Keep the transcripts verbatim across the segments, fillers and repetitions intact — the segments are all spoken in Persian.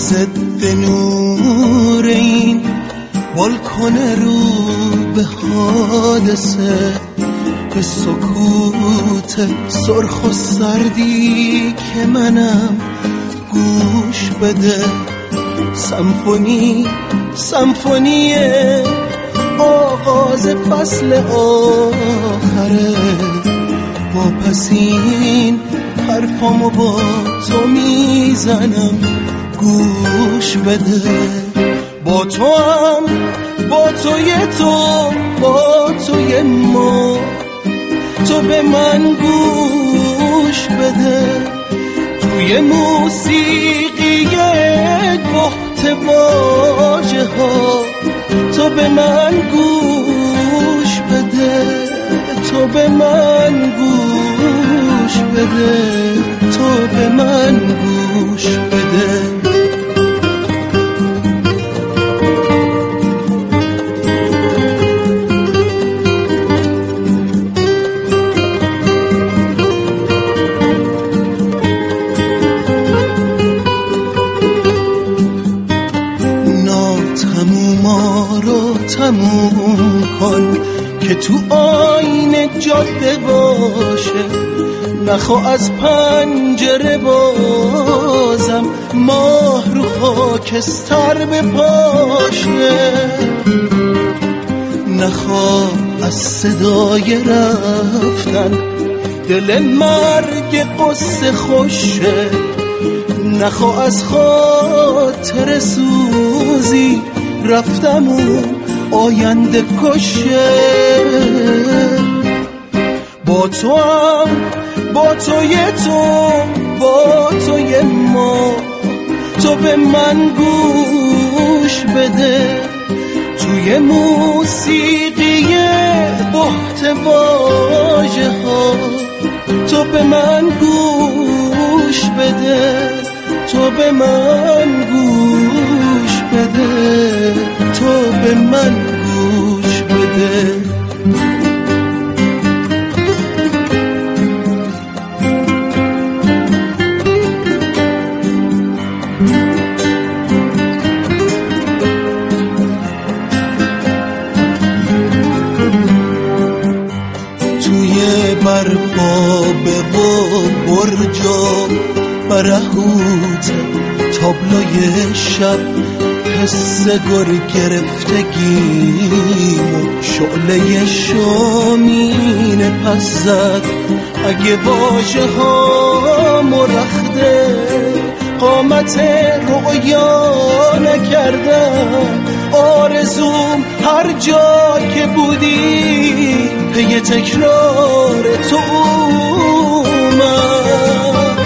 ضد نور این بالکن رو به حادثه، به سکوت سرخ و سردی که منم گوش بده. سمفونی سمفونی آغاز فصل آخره، واپسین حرفامو با تو میزنم گوش بده. با تو هم با توی تو با توی ما، تو به من گوش بده. توی موسیقی بحت واژه ها تو به من گوش بده، تو به من گوش بده، تو به من گوش بده. تموم کن که تو آینه جاده باشه، نخوا از پنجره بازم ماه رو خاکستر بپاشه. نخوا از صدای رفتن دل مرگ قصه خوشه، نخوا از خاطر سوزی رفتم و آینده کشه. با تو هم با توی تو با توی ما، تو به من گوش بده. توی موسیقی بحت واژه ها تو به من گوش بده، تو به من گوش بده، تو به من گوش بده. توی برفابه و برجا برهوت تابلوی شب، حس گر گرفتگیم و شعله شامین پس زد. اگه واژه ها مرخده قامت رؤیا نکردم، آرزوم هر جا که بودی پی تکرار تو اومد.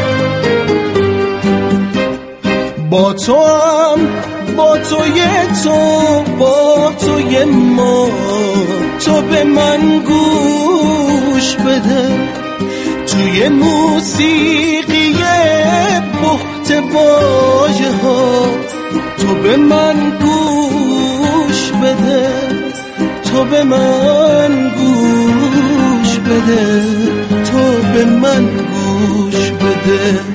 با تو هم با توی تو با توی ما، تو به من گوش بده. توی موسیقی بحت واژه ها تو به من گوش بده، تو به من گوش بده، تو به من گوش بده.